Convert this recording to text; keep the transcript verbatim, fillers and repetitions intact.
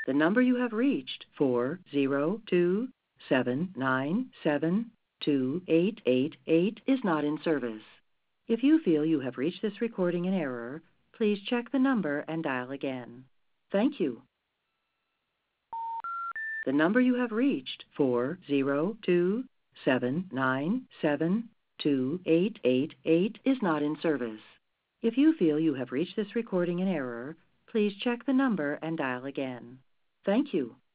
The number you have reached, four zero two seven nine seven two eight eight eight, is not in service. If you feel you have reached this recording in error, please check the number and dial again. Thank you. The number you have reached, four zero two seven nine seven two eight eight eight, is not in service. If you feel you have reached this recording in error, please check the number and dial again. Thank you.